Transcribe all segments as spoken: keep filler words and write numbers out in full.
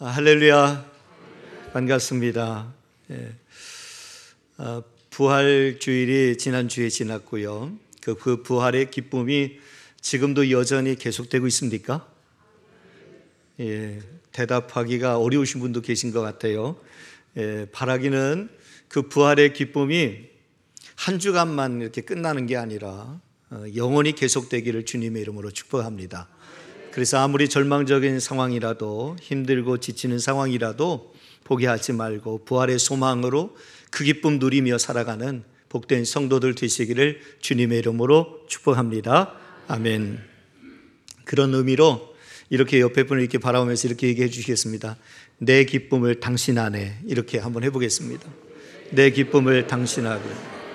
아, 할렐루야, 반갑습니다. 예. 아, 부활 주일이 지난주에 지났고요. 그, 그 부활의 기쁨이 지금도 여전히 계속되고 있습니까? 예, 대답하기가 어려우신 분도 계신 것 같아요. 예, 바라기는 그 부활의 기쁨이 한 주간만 이렇게 끝나는 게 아니라 어, 영원히 계속되기를 주님의 이름으로 축복합니다. 그래서 아무리 절망적인 상황이라도, 힘들고 지치는 상황이라도 포기하지 말고 부활의 소망으로 그 기쁨 누리며 살아가는 복된 성도들 되시기를 주님의 이름으로 축복합니다. 아멘. 그런 의미로 이렇게 옆에 분을 이렇게 바라보면서 이렇게 얘기해 주시겠습니다. 내 기쁨을 당신 안에, 이렇게 한번 해보겠습니다. 내 기쁨을 당신 안에.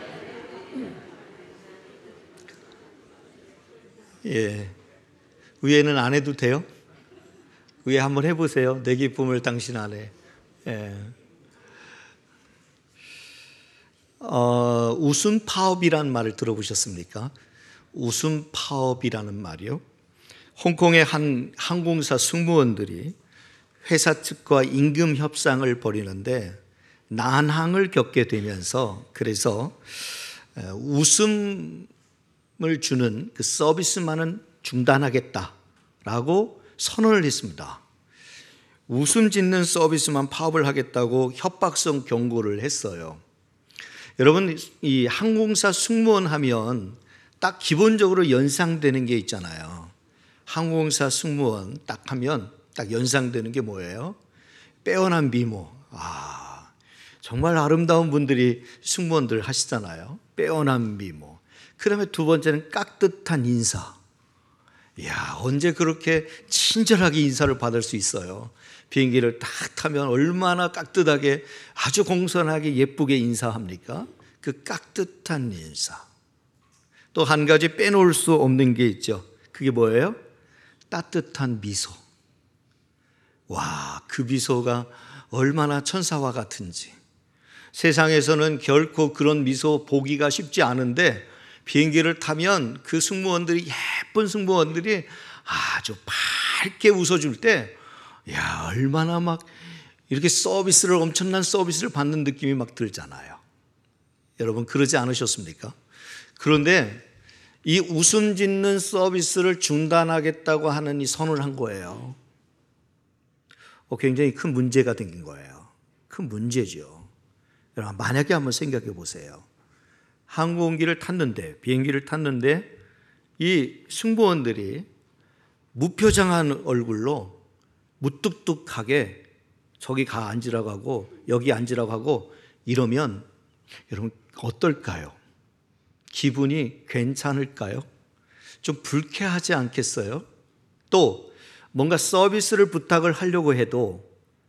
예. 위에는 안 해도 돼요? 위에 한번 해보세요. 내 기쁨을 당신 안에. 예. 어, 웃음 파업이라는 말을 들어보셨습니까? 웃음 파업이라는 말이요. 홍콩의 한 항공사 승무원들이 회사 측과 임금 협상을 벌이는데 난항을 겪게 되면서, 그래서 웃음을 주는 그 서비스만은 중단하겠다라고 선언을 했습니다. 웃음 짓는 서비스만 파업을 하겠다고 협박성 경고를 했어요. 여러분, 이 항공사 승무원 하면 딱 기본적으로 연상되는 게 있잖아요. 항공사 승무원 딱 하면 딱 연상되는 게 뭐예요? 빼어난 미모. 아, 정말 아름다운 분들이 승무원들 하시잖아요. 빼어난 미모. 그 다음에 두 번째는 깍듯한 인사. 이야, 언제 그렇게 친절하게 인사를 받을 수 있어요? 비행기를 딱 타면 얼마나 깍듯하게, 아주 공손하게 예쁘게 인사합니까? 그 깍듯한 인사. 또 한 가지 빼놓을 수 없는 게 있죠. 그게 뭐예요? 따뜻한 미소. 와, 그 미소가 얼마나 천사와 같은지. 세상에서는 결코 그런 미소 보기가 쉽지 않은데 비행기를 타면 그 승무원들이, 예쁜 승무원들이 아주 밝게 웃어줄 때, 야, 얼마나 막 이렇게 서비스를, 엄청난 서비스를 받는 느낌이 막 들잖아요. 여러분, 그러지 않으셨습니까? 그런데 이 웃음 짓는 서비스를 중단하겠다고 하는 이 선언을 한 거예요. 어, 굉장히 큰 문제가 생긴 거예요. 큰 문제죠. 여러분, 만약에 한번 생각해 보세요. 항공기를 탔는데, 비행기를 탔는데 이 승무원들이 무표정한 얼굴로 무뚝뚝하게 저기 가 앉으라고 하고 여기 앉으라고 하고 이러면 여러분 어떨까요? 기분이 괜찮을까요? 좀 불쾌하지 않겠어요? 또 뭔가 서비스를 부탁을 하려고 해도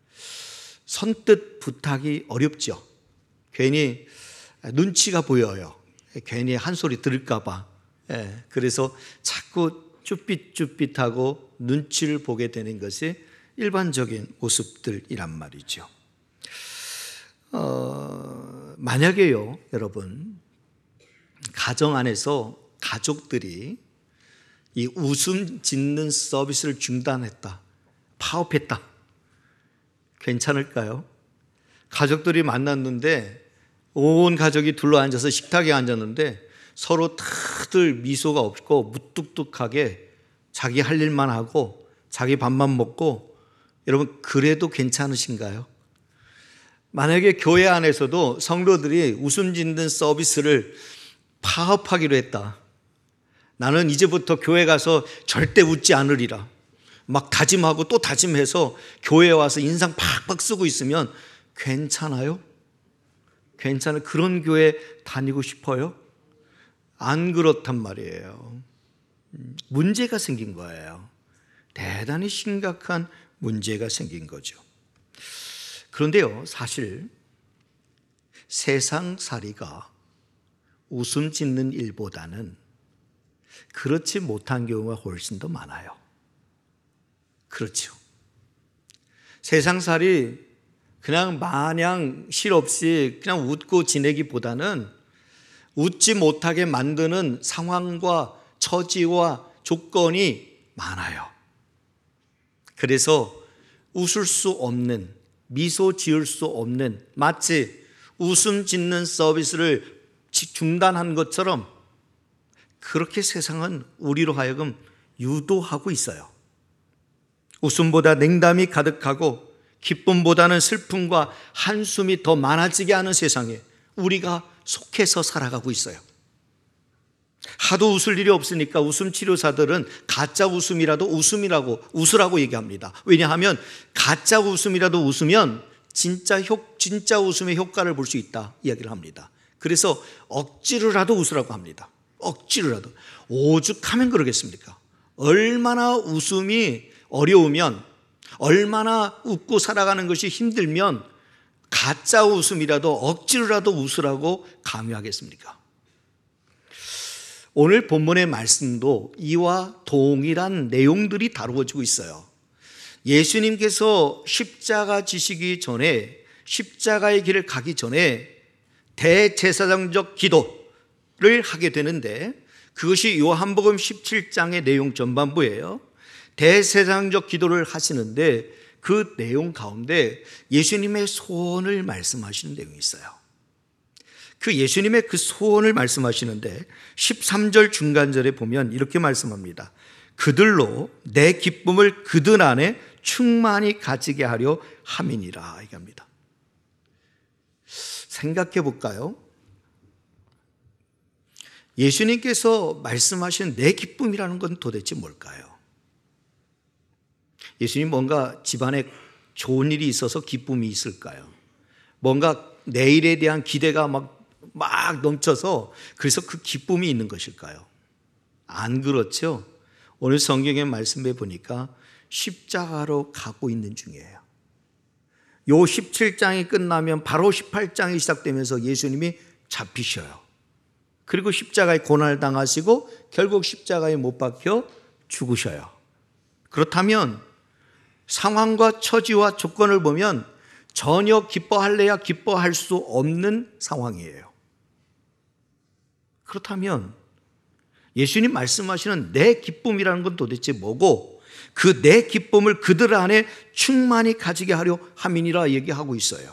선뜻 부탁이 어렵죠. 괜히 눈치가 보여요. 괜히 한 소리 들을까 봐. 예, 그래서 자꾸 쭈삣쭈삣하고 눈치를 보게 되는 것이 일반적인 모습들이란 말이죠. 어, 만약에요, 여러분, 가정 안에서 가족들이 이 웃음 짓는 서비스를 중단했다, 파업했다, 괜찮을까요? 가족들이 만났는데 온 가족이 둘러앉아서 식탁에 앉았는데 서로 다들 미소가 없고 무뚝뚝하게 자기 할 일만 하고 자기 밥만 먹고, 여러분, 그래도 괜찮으신가요? 만약에 교회 안에서도 성도들이 웃음 짓는 서비스를 파업하기로 했다. 나는 이제부터 교회 가서 절대 웃지 않으리라. 막 다짐하고 또 다짐해서 교회에 와서 인상 팍팍 쓰고 있으면 괜찮아요? 괜찮아요? 그런 교회 다니고 싶어요? 안 그렇단 말이에요. 문제가 생긴 거예요. 대단히 심각한 문제가 생긴 거죠. 그런데요, 사실 세상살이가 웃음 짓는 일보다는 그렇지 못한 경우가 훨씬 더 많아요. 그렇죠. 세상살이 그냥 마냥 실없이 그냥 웃고 지내기보다는 웃지 못하게 만드는 상황과 처지와 조건이 많아요. 그래서 웃을 수 없는, 미소 지을 수 없는, 마치 웃음 짓는 서비스를 중단한 것처럼 그렇게 세상은 우리로 하여금 유도하고 있어요. 웃음보다 냉담이 가득하고 기쁨보다는 슬픔과 한숨이 더 많아지게 하는 세상에 우리가 속해서 살아가고 있어요. 하도 웃을 일이 없으니까 웃음 치료사들은 가짜 웃음이라도 웃음이라고 웃으라고 얘기합니다. 왜냐하면 가짜 웃음이라도 웃으면 진짜 효, 진짜 웃음의 효과를 볼 수 있다 이야기를 합니다. 그래서 억지로라도 웃으라고 합니다. 억지로라도. 오죽하면 그러겠습니까? 얼마나 웃음이 어려우면, 얼마나 웃고 살아가는 것이 힘들면 가짜 웃음이라도 억지로라도 웃으라고 강요하겠습니까? 오늘 본문의 말씀도 이와 동일한 내용들이 다루어지고 있어요. 예수님께서 십자가 지시기 전에, 십자가의 길을 가기 전에 대제사장적 기도를 하게 되는데, 그것이 요한복음 십칠 장의 내용 전반부예요. 대제사장적 기도를 하시는데 그 내용 가운데 예수님의 소원을 말씀하시는 내용이 있어요. 그 예수님의 그 소원을 말씀하시는데 십삼 절 중간절에 보면 이렇게 말씀합니다. 그들로 내 기쁨을 그들 안에 충만히 가지게 하려 함이니라 얘기합니다. 생각해 볼까요? 예수님께서 말씀하신 내 기쁨이라는 건 도대체 뭘까요? 예수님 뭔가 집안에 좋은 일이 있어서 기쁨이 있을까요? 뭔가 내일에 대한 기대가 막, 막 넘쳐서 그래서 그 기쁨이 있는 것일까요? 안 그렇죠? 오늘 성경의 말씀에 보니까 십자가로 가고 있는 중이에요. 요 십칠 장이 끝나면 바로 십팔 장이 시작되면서 예수님이 잡히셔요. 그리고 십자가에 고난을 당하시고 결국 십자가에 못 박혀 죽으셔요. 그렇다면 상황과 처지와 조건을 보면 전혀 기뻐할래야 기뻐할 수 없는 상황이에요. 그렇다면 예수님 말씀하시는 내 기쁨이라는 건 도대체 뭐고 그 내 기쁨을 그들 안에 충만히 가지게 하려 함이니라 얘기하고 있어요.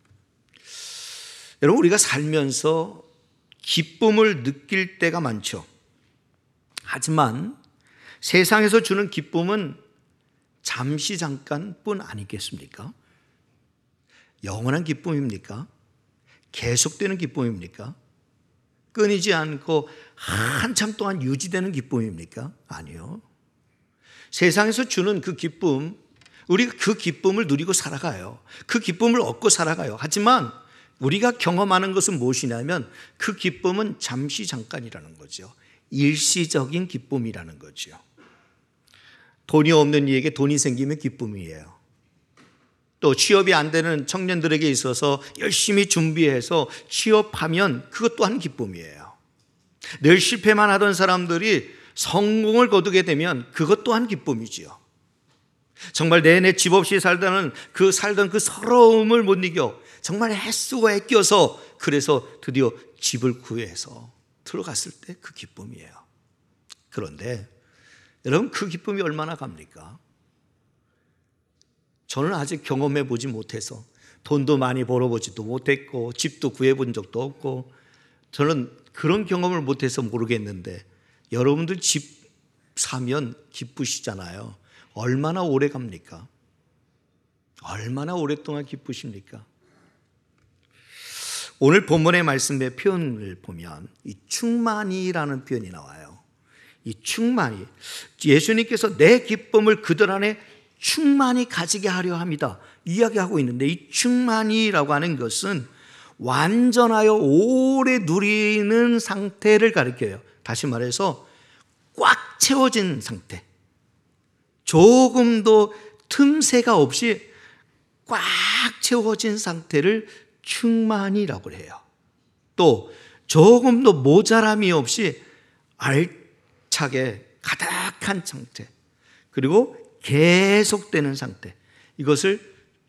여러분, 우리가 살면서 기쁨을 느낄 때가 많죠. 하지만 세상에서 주는 기쁨은 잠시 잠깐뿐 아니겠습니까? 영원한 기쁨입니까? 계속되는 기쁨입니까? 끊이지 않고 한참 동안 유지되는 기쁨입니까? 아니요. 세상에서 주는 그 기쁨, 우리가 그 기쁨을 누리고 살아가요. 그 기쁨을 얻고 살아가요. 하지만 우리가 경험하는 것은 무엇이냐면 그 기쁨은 잠시 잠깐이라는 거죠. 일시적인 기쁨이라는 거죠. 돈이 없는 이에게 돈이 생기면 기쁨이에요. 또 취업이 안 되는 청년들에게 있어서 열심히 준비해서 취업하면 그것 또한 기쁨이에요. 늘 실패만 하던 사람들이 성공을 거두게 되면 그것 또한 기쁨이지요. 정말 내내 집 없이 살다는 그 살던 그 서러움을 못 이겨 정말 애쓰고 애껴서 그래서 드디어 집을 구해서 들어갔을 때 그 기쁨이에요. 그런데 여러분, 그 기쁨이 얼마나 갑니까? 저는 아직 경험해 보지 못해서 돈도 많이 벌어보지도 못했고 집도 구해본 적도 없고 저는 그런 경험을 못해서 모르겠는데 여러분들 집 사면 기쁘시잖아요. 얼마나 오래 갑니까? 얼마나 오랫동안 기쁘십니까? 오늘 본문의 말씀의 표현을 보면 이 충만이라는 표현이 나와요. 이 충만이, 예수님께서 내 기쁨을 그들 안에 충만히 가지게 하려 합니다 이야기하고 있는데, 이 충만이라고 하는 것은 완전하여 오래 누리는 상태를 가리켜요. 다시 말해서 꽉 채워진 상태, 조금도 틈새가 없이 꽉 채워진 상태를 충만이라고 해요. 또 조금도 모자람이 없이 알차게 가득한 상태, 그리고 계속되는 상태, 이것을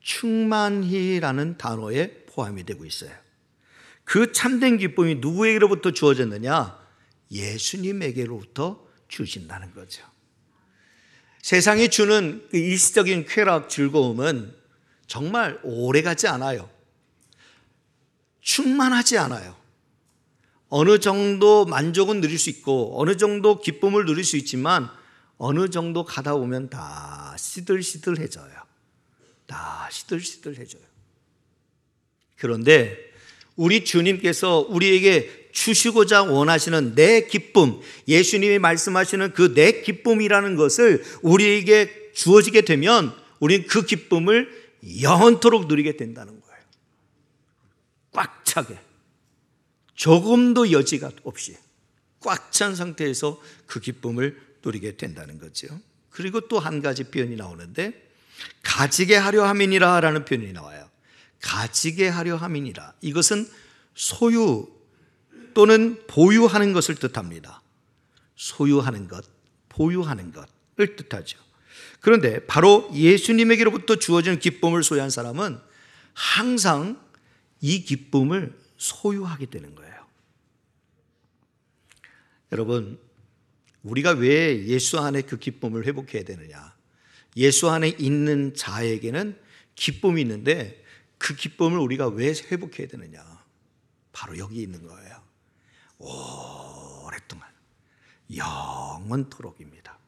충만히라는 단어에 포함이 되고 있어요. 그 참된 기쁨이 누구에게로부터 주어졌느냐? 예수님에게로부터 주신다는 거죠. 세상이 주는 그 일시적인 쾌락, 즐거움은 정말 오래가지 않아요. 충만하지 않아요. 어느 정도 만족은 누릴 수 있고 어느 정도 기쁨을 누릴 수 있지만 어느 정도 가다 보면 다 시들시들해져요. 다 시들시들해져요. 그런데 우리 주님께서 우리에게 주시고자 원하시는 내 기쁨, 예수님이 말씀하시는 그 내 기쁨이라는 것을 우리에게 주어지게 되면 우리는 그 기쁨을 영원토록 누리게 된다는 거예요. 꽉 차게, 조금도 여지가 없이 꽉 찬 상태에서 그 기쁨을 누리게 된다는 거죠. 그리고 또 한 가지 표현이 나오는데 가지게 하려 함이니라 라는 표현이 나와요. 가지게 하려 함이니라. 이것은 소유 또는 보유하는 것을 뜻합니다. 소유하는 것, 보유하는 것을 뜻하죠. 그런데 바로 예수님에게로부터 주어진 기쁨을 소유한 사람은 항상 이 기쁨을 소유하게 되는 거예요. 여러분, 우리가 왜 예수 안에 그 기쁨을 회복해야 되느냐? 예수 안에 있는 자에게는 기쁨이 있는데 그 기쁨을 우리가 왜 회복해야 되느냐? 바로 여기 있는 거예요. 오랫동안 영원토록입니다.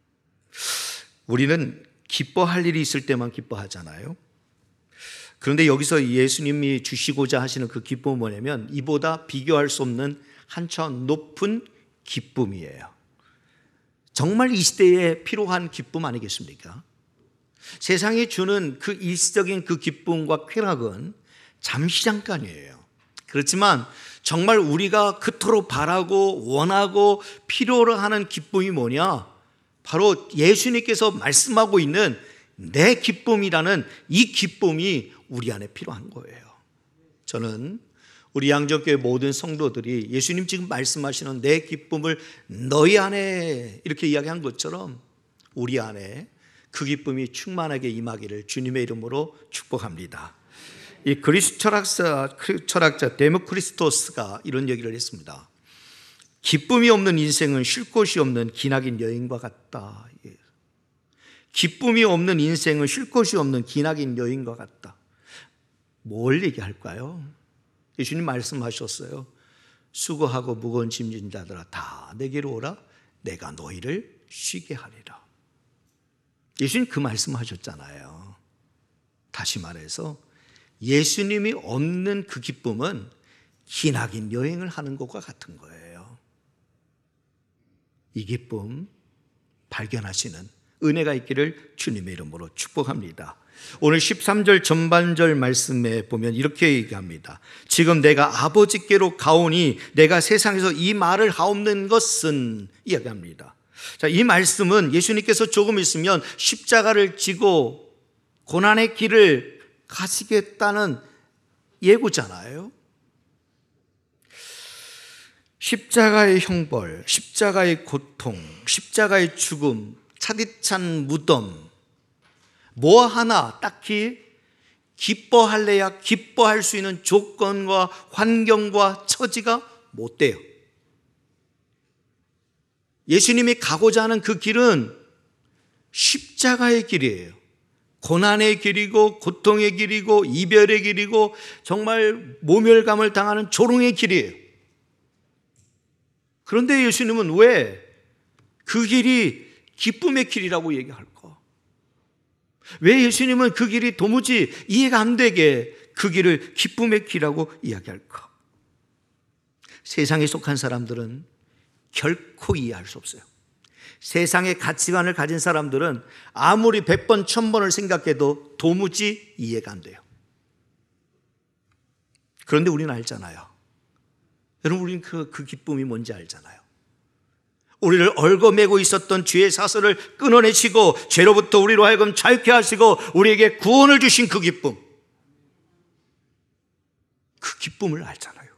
우리는 기뻐할 일이 있을 때만 기뻐하잖아요. 그런데 여기서 예수님이 주시고자 하시는 그 기쁨은 뭐냐면 이보다 비교할 수 없는 한참 높은 기쁨이에요. 정말 이 시대에 필요한 기쁨 아니겠습니까? 세상이 주는 그 일시적인 그 기쁨과 쾌락은 잠시 잠깐이에요. 그렇지만 정말 우리가 그토록 바라고 원하고 필요로 하는 기쁨이 뭐냐? 바로 예수님께서 말씀하고 있는 내 기쁨이라는 이 기쁨이 우리 안에 필요한 거예요. 저는 우리 양정교회 모든 성도들이 예수님 지금 말씀하시는 내 기쁨을 너희 안에 이렇게 이야기한 것처럼 우리 안에 그 기쁨이 충만하게 임하기를 주님의 이름으로 축복합니다. 이 그리스 철학자, 철학자 데모크리스토스가 이런 얘기를 했습니다. 기쁨이 없는 인생은 쉴 곳이 없는 기나긴 여인과 같다. 기쁨이 없는 인생은 쉴 곳이 없는 기나긴 여인과 같다. 뭘 얘기할까요? 예수님 말씀하셨어요. 수고하고 무거운 짐진 자들아 다 내게로 오라. 내가 너희를 쉬게 하리라. 예수님 그 말씀하셨잖아요. 다시 말해서 예수님이 없는 그 기쁨은 기나긴 여행을 하는 것과 같은 거예요. 이 기쁨 발견하시는 은혜가 있기를 주님의 이름으로 축복합니다. 오늘 십삼 절 전반절 말씀에 보면 이렇게 얘기합니다. 지금 내가 아버지께로 가오니 내가 세상에서 이 말을 하옵는 것은 이야기합니다. 자, 이 말씀은 예수님께서 조금 있으면 십자가를 지고 고난의 길을 가시겠다는 예고잖아요. 십자가의 형벌, 십자가의 고통, 십자가의 죽음, 차디찬 무덤, 뭐 하나 딱히 기뻐할래야 기뻐할 수 있는 조건과 환경과 처지가 못 돼요. 예수님이 가고자 하는 그 길은 십자가의 길이에요. 고난의 길이고 고통의 길이고 이별의 길이고 정말 모멸감을 당하는 조롱의 길이에요. 그런데 예수님은 왜 그 길이 기쁨의 길이라고 얘기할까? 왜 예수님은 그 길이 도무지 이해가 안 되게 그 길을 기쁨의 길이라고 이야기할까? 세상에 속한 사람들은 결코 이해할 수 없어요. 세상의 가치관을 가진 사람들은 아무리 백 번, 천 번을 생각해도 도무지 이해가 안 돼요. 그런데 우리는 알잖아요. 여러분, 우리는 그, 그 기쁨이 뭔지 알잖아요. 우리를 얽어매고 있었던 죄의 사슬을 끊어내시고 죄로부터 우리로 하여금 자유케 하시고 우리에게 구원을 주신 그 기쁨, 그 기쁨을 알잖아요.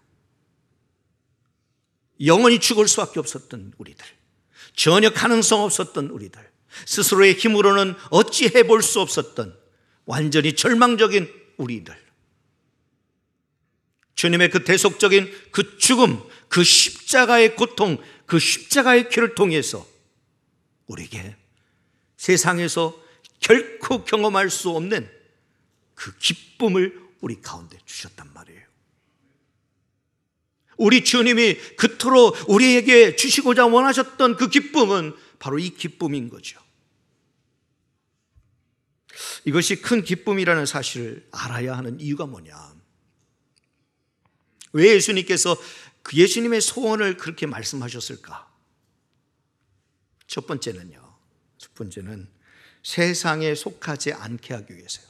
영원히 죽을 수밖에 없었던 우리들, 전혀 가능성 없었던 우리들, 스스로의 힘으로는 어찌 해볼 수 없었던 완전히 절망적인 우리들, 주님의 그 대속적인 그 죽음, 그 십자가의 고통, 그 십자가의 길을 통해서 우리에게 세상에서 결코 경험할 수 없는 그 기쁨을 우리 가운데 주셨단 말이에요. 우리 주님이 그토록 우리에게 주시고자 원하셨던 그 기쁨은 바로 이 기쁨인 거죠. 이것이 큰 기쁨이라는 사실을 알아야 하는 이유가 뭐냐? 왜 예수님께서 그 예수님의 소원을 그렇게 말씀하셨을까? 첫 번째는요. 첫 번째는 세상에 속하지 않게 하기 위해서요.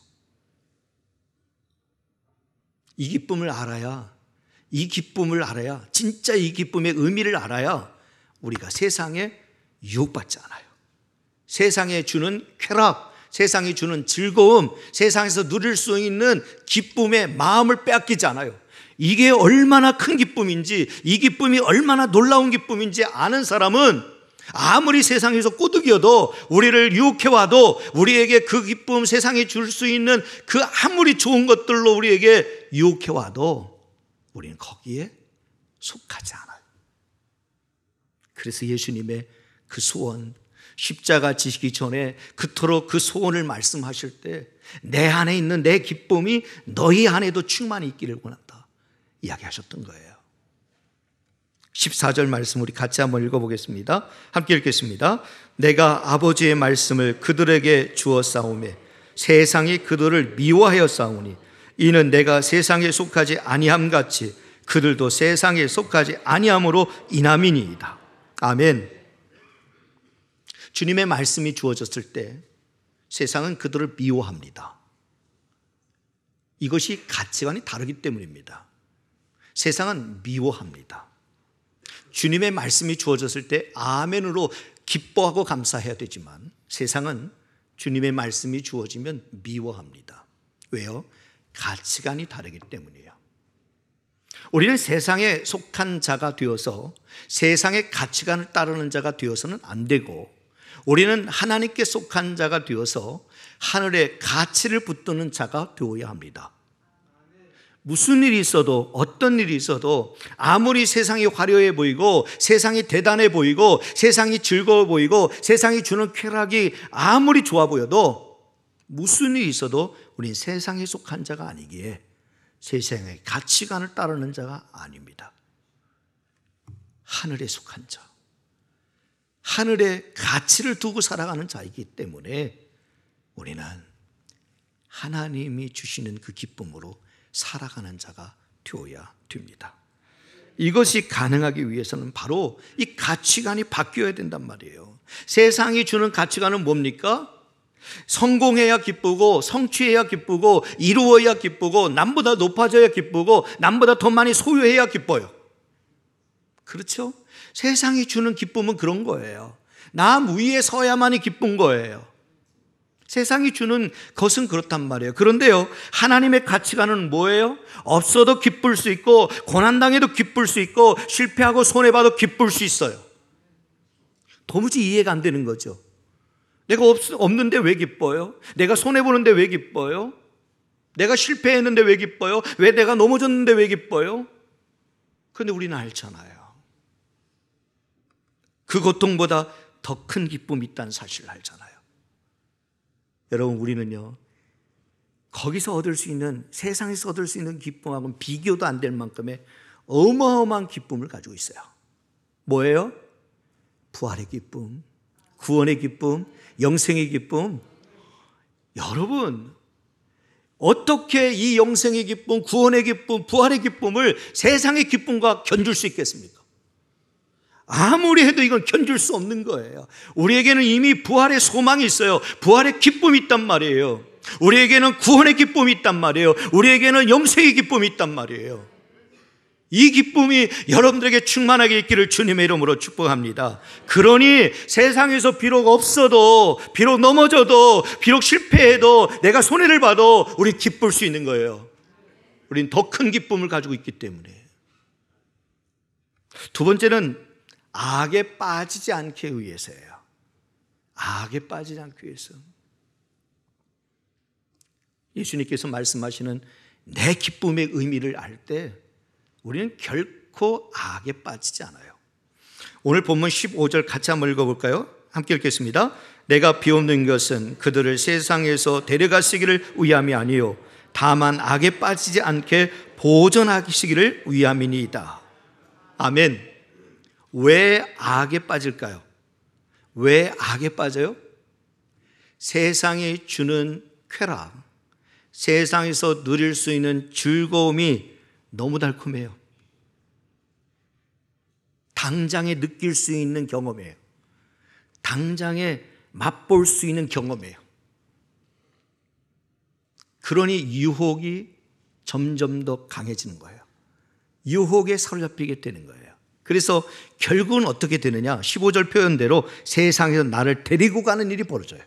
이 기쁨을 알아야, 이 기쁨을 알아야, 진짜 이 기쁨의 의미를 알아야 우리가 세상에 유혹받지 않아요. 세상에 주는 쾌락, 세상이 주는 즐거움, 세상에서 누릴 수 있는 기쁨의 마음을 빼앗기지 않아요. 이게 얼마나 큰 기쁨인지, 이 기쁨이 얼마나 놀라운 기쁨인지 아는 사람은 아무리 세상에서 꼬드겨도, 우리를 유혹해와도, 우리에게 그 기쁨, 세상에 줄 수 있는 그 아무리 좋은 것들로 우리에게 유혹해와도 우리는 거기에 속하지 않아요. 그래서 예수님의 그 소원, 십자가 지시기 전에 그토록 그 소원을 말씀하실 때 내 안에 있는 내 기쁨이 너희 안에도 충만히 있기를 원한다 이야기하셨던 거예요. 십사 절 말씀 우리 같이 한번 읽어보겠습니다. 함께 읽겠습니다. 내가 아버지의 말씀을 그들에게 주었사오매 세상이 그들을 미워하였사오니 이는 내가 세상에 속하지 아니함같이 그들도 세상에 속하지 아니함으로 인함이니이다. 아멘. 주님의 말씀이 주어졌을 때 세상은 그들을 미워합니다. 이것이 가치관이 다르기 때문입니다. 세상은 미워합니다. 주님의 말씀이 주어졌을 때 아멘으로 기뻐하고 감사해야 되지만 세상은 주님의 말씀이 주어지면 미워합니다. 왜요? 가치관이 다르기 때문이에요. 우리는 세상에 속한 자가 되어서 세상의 가치관을 따르는 자가 되어서는 안 되고, 우리는 하나님께 속한 자가 되어서 하늘의 가치를 붙드는 자가 되어야 합니다. 무슨 일이 있어도, 어떤 일이 있어도, 아무리 세상이 화려해 보이고 세상이 대단해 보이고 세상이 즐거워 보이고 세상이 주는 쾌락이 아무리 좋아 보여도, 무슨 일이 있어도 우린 세상에 속한 자가 아니기에 세상의 가치관을 따르는 자가 아닙니다. 하늘에 속한 자, 하늘의 가치를 두고 살아가는 자이기 때문에 우리는 하나님이 주시는 그 기쁨으로 살아가는 자가 되어야 됩니다. 이것이 가능하기 위해서는 바로 이 가치관이 바뀌어야 된단 말이에요. 세상이 주는 가치관은 뭡니까? 성공해야 기쁘고, 성취해야 기쁘고, 이루어야 기쁘고, 남보다 높아져야 기쁘고, 남보다 더 많이 소유해야 기뻐요. 그렇죠? 세상이 주는 기쁨은 그런 거예요. 남 위에 서야만이 기쁜 거예요. 세상이 주는 것은 그렇단 말이에요. 그런데요, 하나님의 가치관은 뭐예요? 없어도 기쁠 수 있고, 고난당해도 기쁠 수 있고, 실패하고 손해봐도 기쁠 수 있어요. 도무지 이해가 안 되는 거죠. 내가 없, 없는데 왜 기뻐요? 내가 손해보는데 왜 기뻐요? 내가 실패했는데 왜 기뻐요? 왜 내가 넘어졌는데 왜 기뻐요? 그런데 우리는 알잖아요. 그 고통보다 더 큰 기쁨이 있다는 사실을 알잖아요. 여러분, 우리는요, 거기서 얻을 수 있는, 세상에서 얻을 수 있는 기쁨하고는 비교도 안 될 만큼의 어마어마한 기쁨을 가지고 있어요. 뭐예요? 부활의 기쁨, 구원의 기쁨, 영생의 기쁨. 여러분, 어떻게 이 영생의 기쁨, 구원의 기쁨, 부활의 기쁨을 세상의 기쁨과 견줄 수 있겠습니까? 아무리 해도 이건 견줄 수 없는 거예요. 우리에게는 이미 부활의 소망이 있어요. 부활의 기쁨이 있단 말이에요. 우리에게는 구원의 기쁨이 있단 말이에요. 우리에게는 영생의 기쁨이 있단 말이에요. 이 기쁨이 여러분들에게 충만하게 있기를 주님의 이름으로 축복합니다. 그러니 세상에서 비록 없어도, 비록 넘어져도, 비록 실패해도, 내가 손해를 봐도 우리 기쁠 수 있는 거예요. 우린 더 큰 기쁨을 가지고 있기 때문에. 두 번째는 악에 빠지지 않기 위해서예요. 악에 빠지지 않기 위해서. 예수님께서 말씀하시는 내 기쁨의 의미를 알 때 우리는 결코 악에 빠지지 않아요. 오늘 본문 십오 절 같이 한번 읽어볼까요? 함께 읽겠습니다. 내가 비옵는 것은 그들을 세상에서 데려가시기를 위함이 아니요 다만 악에 빠지지 않게 보존하시기를 위함이니이다. 아멘. 왜 악에 빠질까요? 왜 악에 빠져요? 세상이 주는 쾌락, 세상에서 누릴 수 있는 즐거움이 너무 달콤해요. 당장에 느낄 수 있는 경험이에요. 당장에 맛볼 수 있는 경험이에요. 그러니 유혹이 점점 더 강해지는 거예요. 유혹에 사로잡히게 되는 거예요. 그래서 결국은 어떻게 되느냐? 십오 절 표현대로 세상에서 나를 데리고 가는 일이 벌어져요.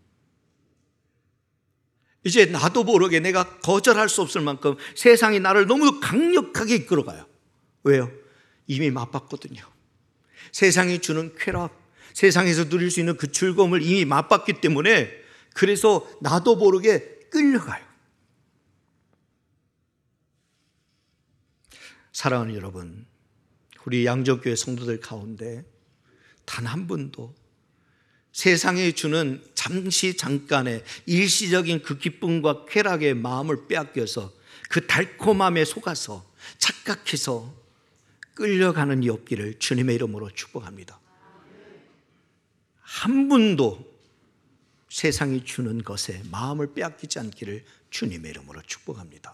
이제 나도 모르게 내가 거절할 수 없을 만큼 세상이 나를 너무 강력하게 이끌어가요. 왜요? 이미 맛봤거든요. 세상이 주는 쾌락, 세상에서 누릴 수 있는 그 즐거움을 이미 맛봤기 때문에 그래서 나도 모르게 끌려가요. 사랑하는 여러분, 우리 양정교회 성도들 가운데 단 한 분도 세상에 주는 잠시 잠깐의 일시적인 그 기쁨과 쾌락의 마음을 빼앗겨서 그 달콤함에 속아서 착각해서 끌려가는 이 없기를 주님의 이름으로 축복합니다. 한 분도 세상이 주는 것에 마음을 빼앗기지 않기를 주님의 이름으로 축복합니다.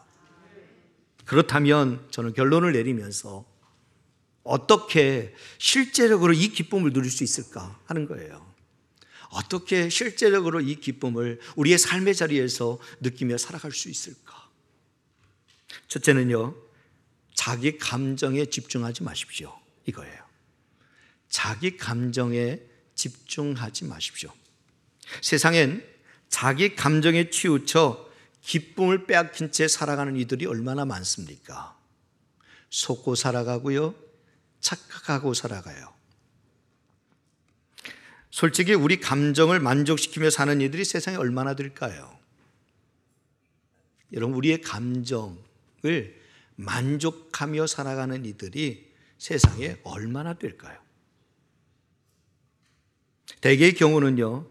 그렇다면 저는 결론을 내리면서 어떻게 실제적으로 이 기쁨을 누릴 수 있을까 하는 거예요. 어떻게 실제적으로 이 기쁨을 우리의 삶의 자리에서 느끼며 살아갈 수 있을까? 첫째는요, 자기 감정에 집중하지 마십시오. 이거예요. 자기 감정에 집중하지 마십시오. 세상엔 자기 감정에 치우쳐 기쁨을 빼앗긴 채 살아가는 이들이 얼마나 많습니까? 속고 살아가고요, 착각하고 살아가요. 솔직히 우리 감정을 만족시키며 사는 이들이 세상에 얼마나 될까요? 여러분, 우리의 감정을 만족하며 살아가는 이들이 세상에 얼마나 될까요? 대개의 경우는요,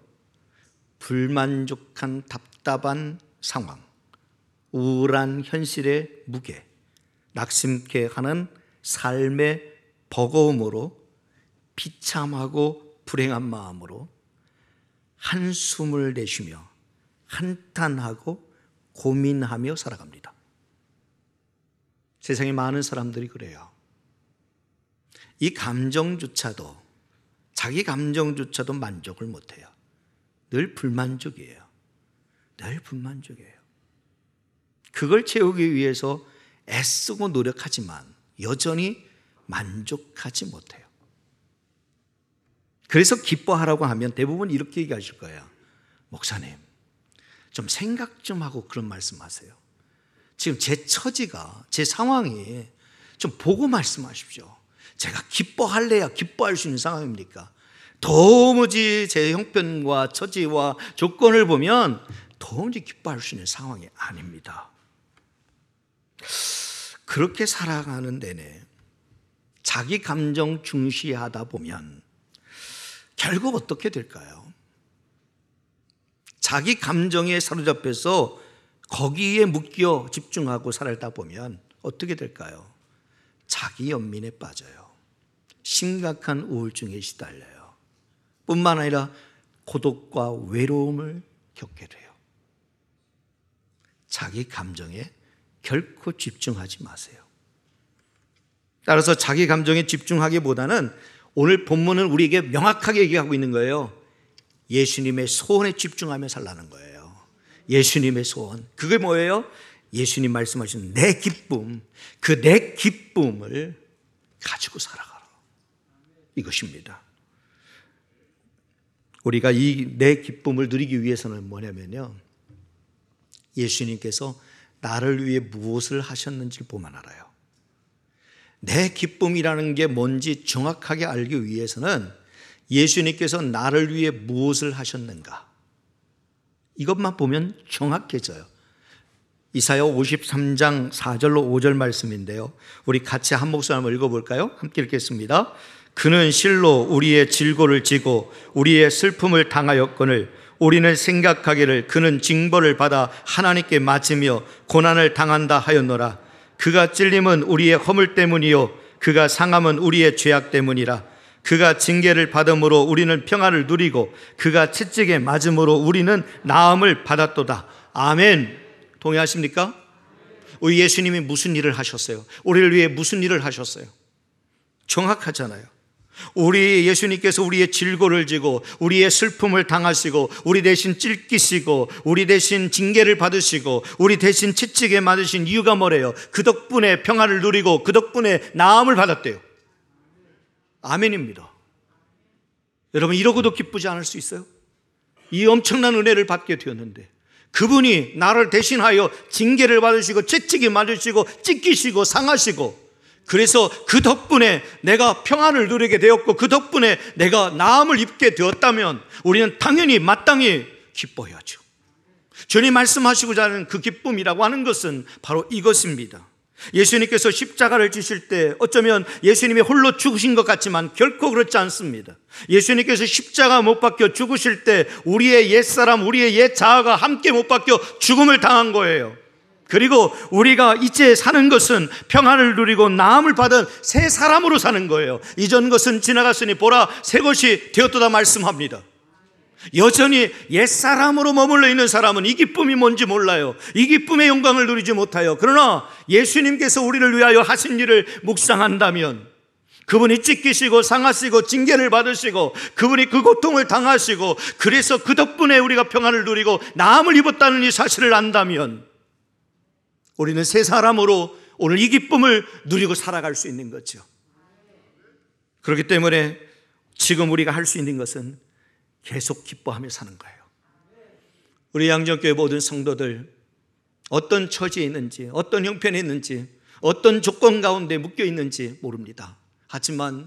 불만족한 답답한 상황, 우울한 현실의 무게, 낙심케 하는 삶의 버거움으로 비참하고 불행한 마음으로 한숨을 내쉬며 한탄하고 고민하며 살아갑니다. 세상에 많은 사람들이 그래요. 이 감정조차도, 자기 감정조차도 만족을 못해요. 늘 불만족이에요. 늘 불만족이에요. 그걸 채우기 위해서 애쓰고 노력하지만 여전히 만족하지 못해요. 그래서 기뻐하라고 하면 대부분 이렇게 얘기하실 거예요. 목사님, 좀 생각 좀 하고 그런 말씀하세요. 지금 제 처지가, 제 상황이 좀 보고 말씀하십시오. 제가 기뻐할래야 기뻐할 수 있는 상황입니까? 도무지 제 형편과 처지와 조건을 보면 도무지 기뻐할 수 있는 상황이 아닙니다. 그렇게 살아가는 내내 자기 감정 중시하다 보면 결국 어떻게 될까요? 자기 감정에 사로잡혀서 거기에 묶여 집중하고 살다 보면 어떻게 될까요? 자기 연민에 빠져요. 심각한 우울증에 시달려요. 뿐만 아니라 고독과 외로움을 겪게 돼요. 자기 감정에 결코 집중하지 마세요. 따라서 자기 감정에 집중하기보다는 오늘 본문은 우리에게 명확하게 얘기하고 있는 거예요. 예수님의 소원에 집중하며 살라는 거예요. 예수님의 소원. 그게 뭐예요? 예수님 말씀하신 내 기쁨, 그 내 기쁨을 가지고 살아가라. 이것입니다. 우리가 이 내 기쁨을 누리기 위해서는 뭐냐면요, 예수님께서 나를 위해 무엇을 하셨는지를 보면 알아요. 내 기쁨이라는 게 뭔지 정확하게 알기 위해서는 예수님께서 나를 위해 무엇을 하셨는가, 이것만 보면 정확해져요. 이사야 오십삼 장 사 절로 오 절 말씀인데요, 우리 같이 한 목소리 한번 읽어볼까요? 함께 읽겠습니다. 그는 실로 우리의 질고를 지고 우리의 슬픔을 당하였거늘 우리는 생각하기를 그는 징벌을 받아 하나님께 맞으며 고난을 당한다 하였노라. 그가 찔림은 우리의 허물 때문이요 그가 상함은 우리의 죄악 때문이라. 그가 징계를 받음으로 우리는 평안을 누리고 그가 채찍에 맞음으로 우리는 나음을 받았도다. 아멘. 동의하십니까? 우리 예수님이 무슨 일을 하셨어요? 우리를 위해 무슨 일을 하셨어요? 정확하잖아요. 우리 예수님께서 우리의 질고를 지고 우리의 슬픔을 당하시고 우리 대신 찔기시고 우리 대신 징계를 받으시고 우리 대신 채찍에 맞으신 이유가 뭐래요? 그 덕분에 평안을 누리고 그 덕분에 나음을 받았대요. 아멘입니다. 여러분, 이러고도 기쁘지 않을 수 있어요? 이 엄청난 은혜를 받게 되었는데 그분이 나를 대신하여 징계를 받으시고 채찍에 맞으시고 찢기시고 상하시고, 그래서 그 덕분에 내가 평안을 누리게 되었고 그 덕분에 내가 나음을 입게 되었다면 우리는 당연히 마땅히 기뻐해야죠. 주님 말씀하시고자 하는 그 기쁨이라고 하는 것은 바로 이것입니다. 예수님께서 십자가를 지실 때 어쩌면 예수님이 홀로 죽으신 것 같지만 결코 그렇지 않습니다. 예수님께서 십자가 못 박혀 죽으실 때 우리의 옛사람, 우리의 옛 자아가 함께 못 박혀 죽음을 당한 거예요. 그리고 우리가 이제 사는 것은 평안을 누리고 나음을 받은 새 사람으로 사는 거예요. 이전 것은 지나갔으니 보라 새 것이 되었도다 말씀합니다. 여전히 옛사람으로 머물러 있는 사람은 이 기쁨이 뭔지 몰라요. 이 기쁨의 영광을 누리지 못해요. 그러나 예수님께서 우리를 위하여 하신 일을 묵상한다면, 그분이 찢기시고 상하시고 징계를 받으시고 그분이 그 고통을 당하시고 그래서 그 덕분에 우리가 평안을 누리고 나음을 입었다는 이 사실을 안다면 우리는 새 사람으로 오늘 이 기쁨을 누리고 살아갈 수 있는 거죠. 그렇기 때문에 지금 우리가 할 수 있는 것은 계속 기뻐하며 사는 거예요. 우리 양정교회 모든 성도들 어떤 처지에 있는지, 어떤 형편에 있는지, 어떤 조건 가운데 묶여 있는지 모릅니다. 하지만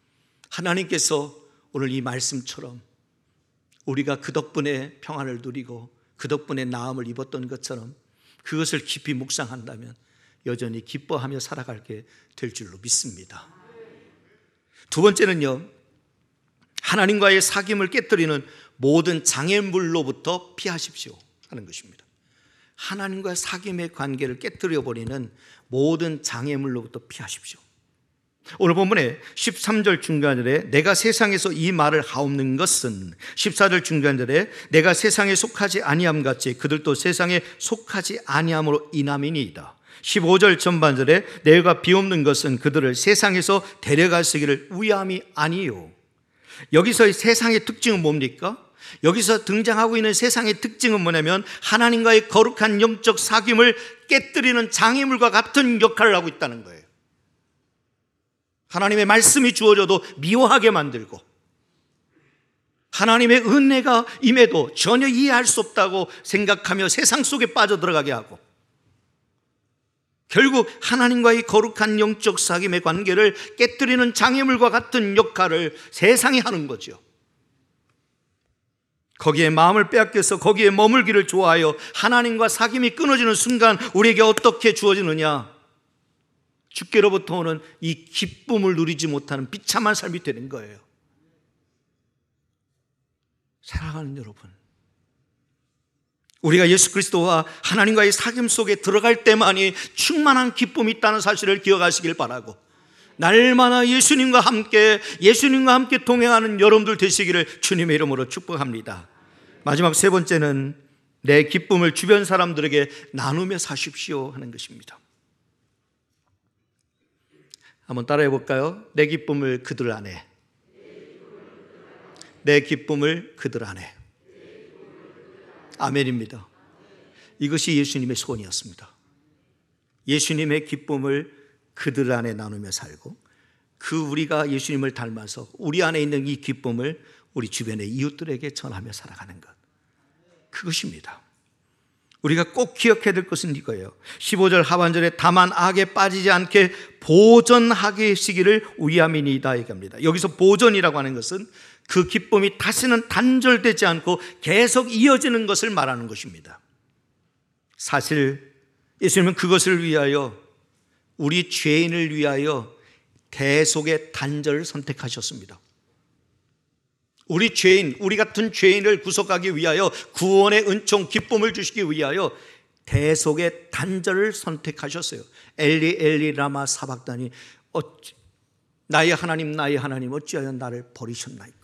하나님께서 오늘 이 말씀처럼 우리가 그 덕분에 평안을 누리고 그 덕분에 나음을 입었던 것처럼 그것을 깊이 묵상한다면 여전히 기뻐하며 살아가게 될 줄로 믿습니다. 두 번째는요, 하나님과의 사귐을 깨뜨리는 모든 장애물로부터 피하십시오 하는 것입니다. 하나님과의 사귐의 관계를 깨뜨려버리는 모든 장애물로부터 피하십시오. 오늘 본문에 십삼 절 중간절에 내가 세상에서 이 말을 하옵는 것은, 십사 절 중간절에 내가 세상에 속하지 아니함 같이 그들도 세상에 속하지 아니함으로 인함이니이다. 십오 절 전반절에 내가 비옵는 것은 그들을 세상에서 데려가시기를 위함이 아니요. 여기서의 세상의 특징은 뭡니까? 여기서 등장하고 있는 세상의 특징은 뭐냐면 하나님과의 거룩한 영적 사귐을 깨뜨리는 장애물과 같은 역할을 하고 있다는 거예요. 하나님의 말씀이 주어져도 미워하게 만들고, 하나님의 은혜가 임해도 전혀 이해할 수 없다고 생각하며 세상 속에 빠져들어가게 하고, 결국 하나님과의 거룩한 영적 사귐의 관계를 깨뜨리는 장애물과 같은 역할을 세상이 하는 거죠. 거기에 마음을 빼앗겨서 거기에 머물기를 좋아하여 하나님과 사귐이 끊어지는 순간 우리에게 어떻게 주어지느냐? 주께로부터 오는 이 기쁨을 누리지 못하는 비참한 삶이 되는 거예요. 사랑하는 여러분, 우리가 예수 그리스도와 하나님과의 사귐 속에 들어갈 때만이 충만한 기쁨이 있다는 사실을 기억하시길 바라고, 날마다 예수님과 함께 예수님과 함께 동행하는 여러분들 되시기를 주님의 이름으로 축복합니다. 마지막 세 번째는 내 기쁨을 주변 사람들에게 나누며 사십시오 하는 것입니다. 한번 따라해 볼까요? 내 기쁨을 그들 안에, 내 기쁨을 그들 안에. 아멘입니다. 이것이 예수님의 소원이었습니다. 예수님의 기쁨을 그들 안에 나누며 살고, 그 우리가 예수님을 닮아서 우리 안에 있는 이 기쁨을 우리 주변의 이웃들에게 전하며 살아가는 것, 그것입니다. 우리가 꼭 기억해야 될 것은 이거예요. 십오 절 하반절에 다만 악에 빠지지 않게 보전하게 하시기를 위함이니이다 얘기합니다. 여기서 보전이라고 하는 것은 그 기쁨이 다시는 단절되지 않고 계속 이어지는 것을 말하는 것입니다. 사실 예수님은 그것을 위하여, 우리 죄인을 위하여 대속의 단절을 선택하셨습니다. 우리 죄인, 우리 같은 죄인을 구속하기 위하여, 구원의 은총, 기쁨을 주시기 위하여 대속의 단절을 선택하셨어요. 엘리 엘리 라마 사박다니, 어찌, 나의 하나님 나의 하나님 어찌하여 나를 버리셨나이까.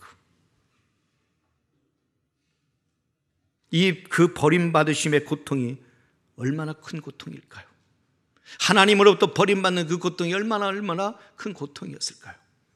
이 그 버림받으심의 고통이 얼마나 큰 고통일까요? 하나님으로부터 버림받는 그 고통이 얼마나 얼마나 큰 고통이었을까요?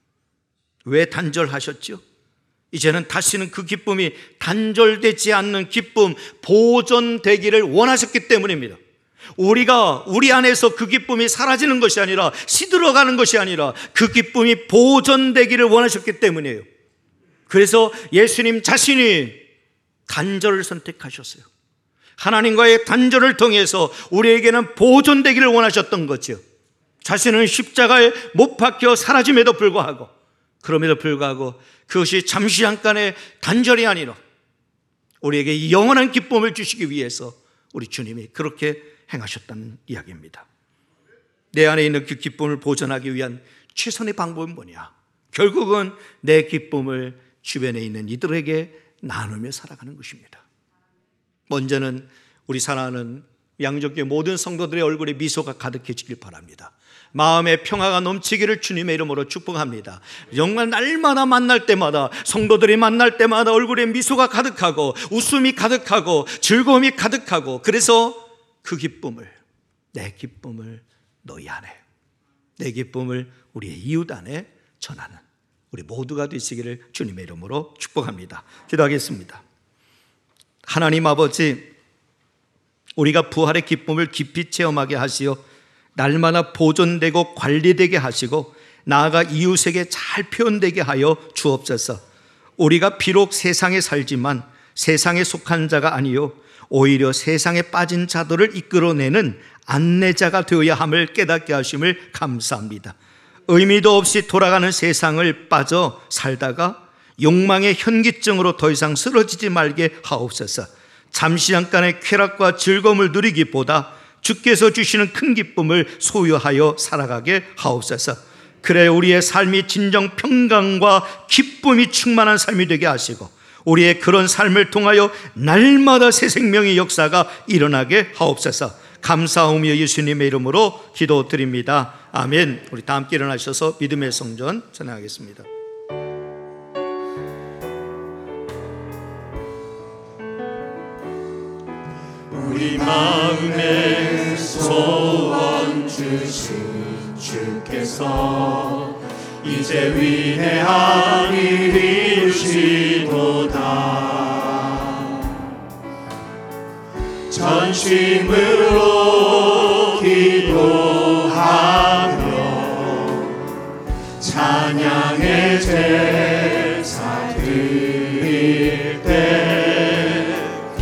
왜 단절하셨죠? 이제는 다시는 그 기쁨이 단절되지 않는 기쁨, 보존되기를 원하셨기 때문입니다. 우리가 우리 안에서 그 기쁨이 사라지는 것이 아니라, 시들어가는 것이 아니라 그 기쁨이 보존되기를 원하셨기 때문이에요. 그래서 예수님 자신이 단절을 선택하셨어요. 하나님과의 단절을 통해서 우리에게는 보존되기를 원하셨던 거죠. 자신은 십자가에 못 박혀 사라짐에도 불구하고, 그럼에도 불구하고 그것이 잠시 잠깐의 단절이 아니라 우리에게 영원한 기쁨을 주시기 위해서 우리 주님이 그렇게 행하셨다는 이야기입니다. 내 안에 있는 그 기쁨을 보존하기 위한 최선의 방법은 뭐냐? 결국은 내 기쁨을 주변에 있는 이들에게 나누며 살아가는 것입니다. 먼저는 우리 사랑하는 양적교회 모든 성도들의 얼굴에 미소가 가득해지길 바랍니다. 마음의 평화가 넘치기를 주님의 이름으로 축복합니다. 정말 날마다 만날 때마다, 성도들이 만날 때마다 얼굴에 미소가 가득하고 웃음이 가득하고 즐거움이 가득하고, 그래서 그 기쁨을, 내 기쁨을 너희 안에, 내 기쁨을 우리의 이웃 안에 전하는 우리 모두가 되시기를 주님의 이름으로 축복합니다. 기도하겠습니다. 하나님 아버지, 우리가 부활의 기쁨을 깊이 체험하게 하시어 날마다 보존되고 관리되게 하시고 나아가 이웃에게 잘 표현되게 하여 주옵소서. 우리가 비록 세상에 살지만 세상에 속한 자가 아니요 오히려 세상에 빠진 자들을 이끌어내는 안내자가 되어야 함을 깨닫게 하심을 감사합니다. 의미도 없이 돌아가는 세상을 빠져 살다가 욕망의 현기증으로 더 이상 쓰러지지 말게 하옵소서. 잠시 잠깐의 쾌락과 즐거움을 누리기보다 주께서 주시는 큰 기쁨을 소유하여 살아가게 하옵소서. 그래 우리의 삶이 진정 평강과 기쁨이 충만한 삶이 되게 하시고 우리의 그런 삶을 통하여 날마다 새 생명의 역사가 일어나게 하옵소서. 감사하오며 예수님의 이름으로 기도드립니다. 아멘. 우리 다 함께 일어나셔서 믿음의 성전 전하겠습니다. 우리 마음에 소원 주신 주께서 이제 위대한 일 이루시도다. 전심으로 기도하며 찬양의 제사 드릴 때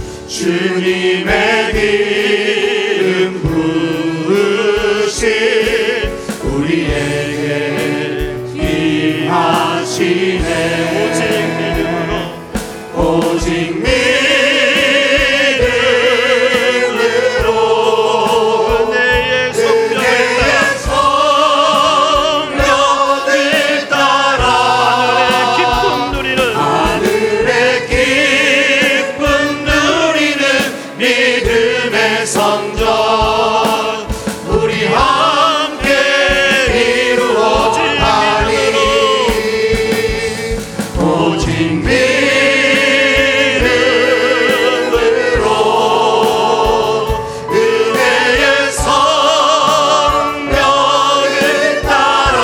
주님의 이름 부르신 우리에게 임하시네. 오직 믿음으로 오직 믿음으로 은혜의 성령을 따라 하늘의 기쁨 누리는 하늘의 기쁨 누리는 믿음의 성전 우리 함께 이루어가리. 오직 믿음으로 은혜의 성령을 따라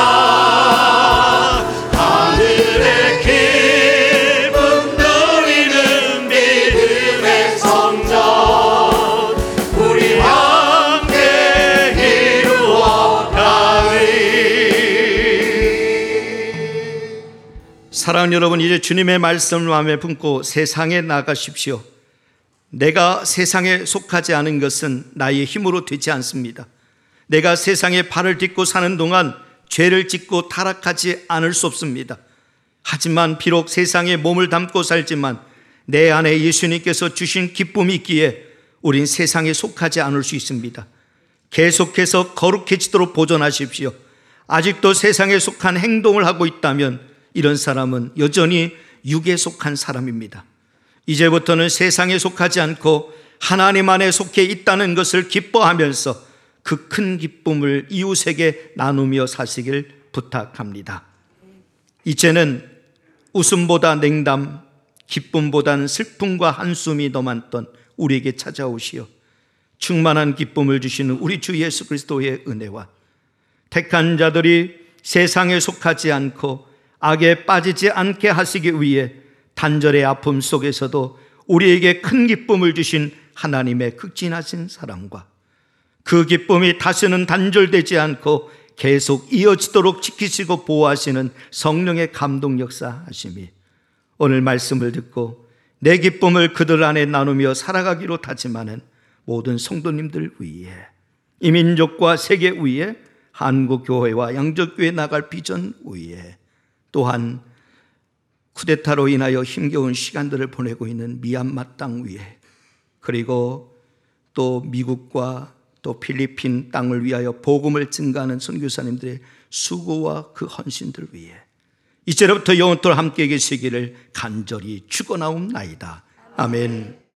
하늘의 기쁨 누리는 믿음의 성전 우리 함께 이루어가리. 사랑하는 여러분, 이제 주님의 말씀을 마음에 품고 세상에 나가십시오. 내가 세상에 속하지 않은 것은 나의 힘으로 되지 않습니다. 내가 세상에 발을 딛고 사는 동안 죄를 짓고 타락하지 않을 수 없습니다. 하지만 비록 세상에 몸을 담고 살지만 내 안에 예수님께서 주신 기쁨이 있기에 우린 세상에 속하지 않을 수 있습니다. 계속해서 거룩해지도록 보존하십시오. 아직도 세상에 속한 행동을 하고 있다면 이런 사람은 여전히 육에 속한 사람입니다. 이제부터는 세상에 속하지 않고 하나님 안에 속해 있다는 것을 기뻐하면서 그 큰 기쁨을 이웃에게 나누며 사시길 부탁합니다. 이제는 웃음보다 냉담, 기쁨보다는 슬픔과 한숨이 더 많던 우리에게 찾아오시어 충만한 기쁨을 주시는 우리 주 예수 그리스도의 은혜와 택한 자들이 세상에 속하지 않고 악에 빠지지 않게 하시기 위해 단절의 아픔 속에서도 우리에게 큰 기쁨을 주신 하나님의 극진하신 사랑과 그 기쁨이 다시는 단절되지 않고 계속 이어지도록 지키시고 보호하시는 성령의 감동 역사하심이 오늘 말씀을 듣고 내 기쁨을 그들 안에 나누며 살아가기로 다짐하는 모든 성도님들 위해 이 민족과 세계 위에 한국교회와 양적교회 나갈 비전 위에 또한 쿠데타로 인하여 힘겨운 시간들을 보내고 있는 미얀마 땅 위에 그리고 또 미국과 또 필리핀 땅을 위하여 복음을 증가하는 선교사님들의 수고와 그 헌신들 위해 이제로부터 영원토록 함께 계시기를 간절히 축원하옵나이다. 아멘.